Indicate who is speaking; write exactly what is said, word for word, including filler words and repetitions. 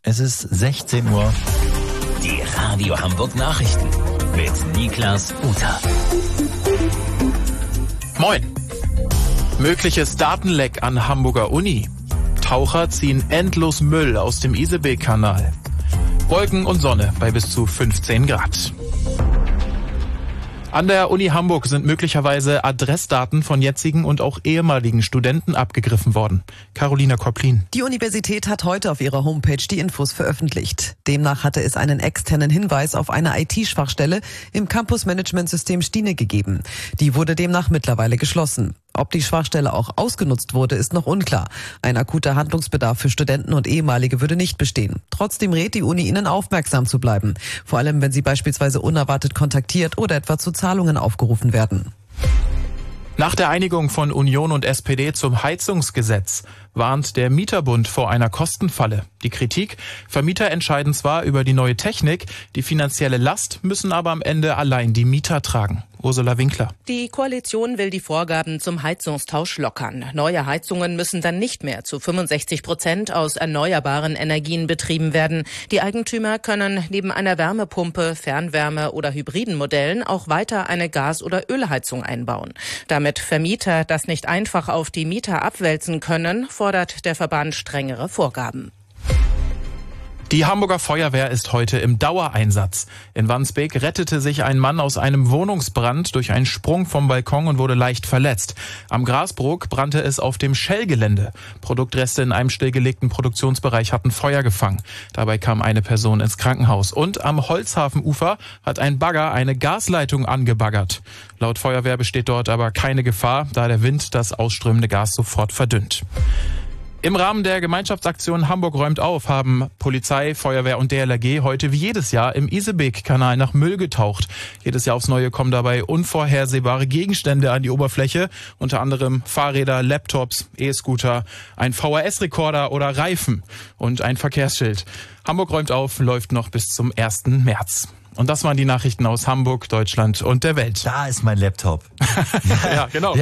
Speaker 1: Es ist sechzehn Uhr.
Speaker 2: Die Radio Hamburg Nachrichten mit Niklas Uter.
Speaker 3: Moin. Mögliches Datenleck an Hamburger Uni. Taucher ziehen endlos Müll aus dem Isebeek-Kanal. Wolken und Sonne bei bis zu fünfzehn Grad. An der Uni Hamburg sind möglicherweise Adressdaten von jetzigen und auch ehemaligen Studenten abgegriffen worden. Carolina Kopplin.
Speaker 4: Die Universität hat heute auf ihrer Homepage die Infos veröffentlicht. Demnach hatte es einen externen Hinweis auf eine I T-Schwachstelle im Campus-Management-System Stine gegeben. Die wurde demnach mittlerweile geschlossen. Ob die Schwachstelle auch ausgenutzt wurde, ist noch unklar. Ein akuter Handlungsbedarf für Studenten und Ehemalige würde nicht bestehen. Trotzdem rät die Uni ihnen, aufmerksam zu bleiben. Vor allem, wenn sie beispielsweise unerwartet kontaktiert oder etwa zu Zahlungen aufgerufen werden.
Speaker 3: Nach der Einigung von Union und S P D zum Heizungsgesetz warnt der Mieterbund vor einer Kostenfalle. Die Kritik: Vermieter entscheiden zwar über die neue Technik, die finanzielle Last müssen aber am Ende allein die Mieter tragen. Ursula Winkler.
Speaker 5: Die Koalition will die Vorgaben zum Heizungstausch lockern. Neue Heizungen müssen dann nicht mehr zu fünfundsechzig Prozent aus erneuerbaren Energien betrieben werden. Die Eigentümer können neben einer Wärmepumpe, Fernwärme oder hybriden Modellen auch weiter eine Gas- oder Ölheizung einbauen. Damit Vermieter das nicht einfach auf die Mieter abwälzen können, fordert der Verband strengere Vorgaben.
Speaker 3: Die Hamburger Feuerwehr ist heute im Dauereinsatz. In Wandsbek rettete sich ein Mann aus einem Wohnungsbrand durch einen Sprung vom Balkon und wurde leicht verletzt. Am Grasbrook brannte es auf dem Shell-Gelände. Produktreste in einem stillgelegten Produktionsbereich hatten Feuer gefangen. Dabei kam eine Person ins Krankenhaus. Und am Holzhafenufer hat ein Bagger eine Gasleitung angebaggert. Laut Feuerwehr besteht dort aber keine Gefahr, da der Wind das ausströmende Gas sofort verdünnt. Im Rahmen der Gemeinschaftsaktion Hamburg räumt auf haben Polizei, Feuerwehr und D L R G heute wie jedes Jahr im Isebeek-Kanal nach Müll getaucht. Jedes Jahr aufs Neue kommen dabei unvorhersehbare Gegenstände an die Oberfläche, unter anderem Fahrräder, Laptops, E-Scooter, ein V H S-Rekorder oder Reifen und ein Verkehrsschild. Hamburg räumt auf läuft noch bis zum ersten März. Und das waren die Nachrichten aus Hamburg, Deutschland und der Welt.
Speaker 1: Da ist mein Laptop.
Speaker 3: Ja, genau.